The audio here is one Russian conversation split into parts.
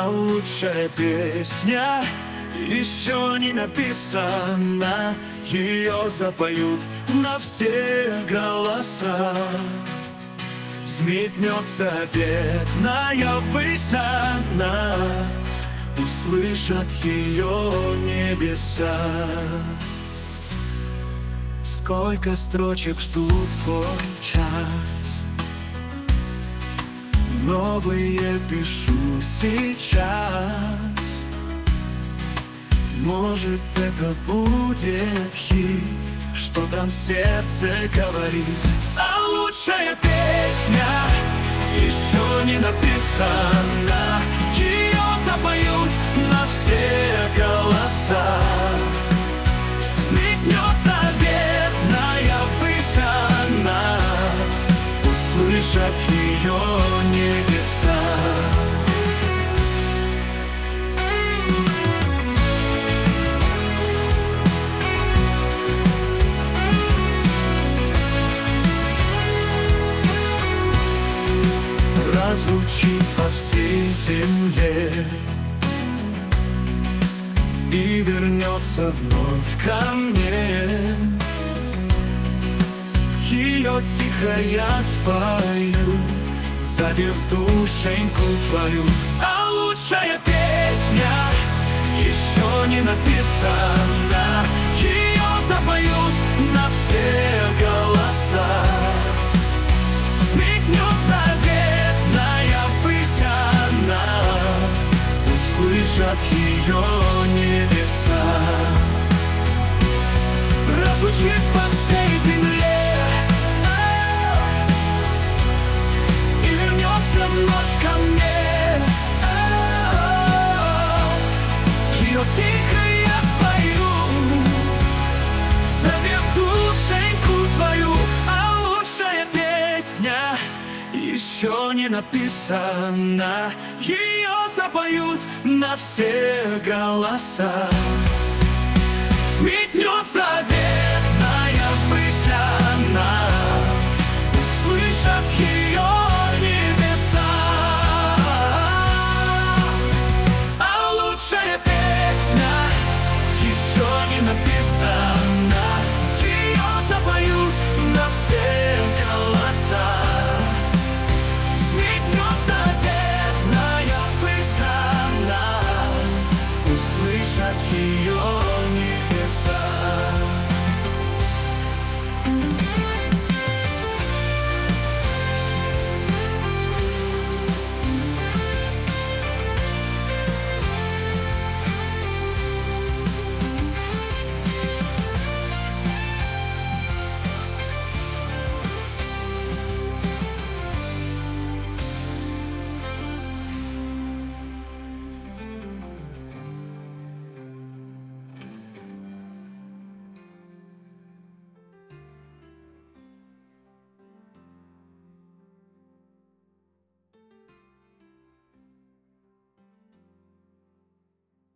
А лучшая песня еще не написана, ее запоют на все голоса. Взметнется ветная высь она, услышат ее небеса. Сколько строчек ждут свой час, новые пишу сейчас. Может, это будет хит, что там сердце говорит. А лучшая песня еще не написана, ее запоют на все голоса. Взметнется ветная высь она, услышат ее небеса. Разлучит по всей земле и вернется вновь ко мне. Ее тихо я спою, задев душеньку твою. А лучшая песня еще не написана, ее запоют на все голоса. Взметнется ветная высь она, услышат ее небеса. Разлучит по всей земле и вернется вновь ко мне. Ее тихо я спою, задев душеньку твою. А лучшая песня еще не написана, ее запоют на все голоса. Взметнется ветная высь она, услышат ее небеса. А лучшая песня еще не написана, ее запоют на все голоса. Взметнется ветная высь она, услышат ее небеса.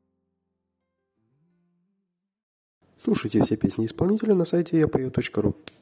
Слушайте все песни исполнителя на сайте yapою.ru.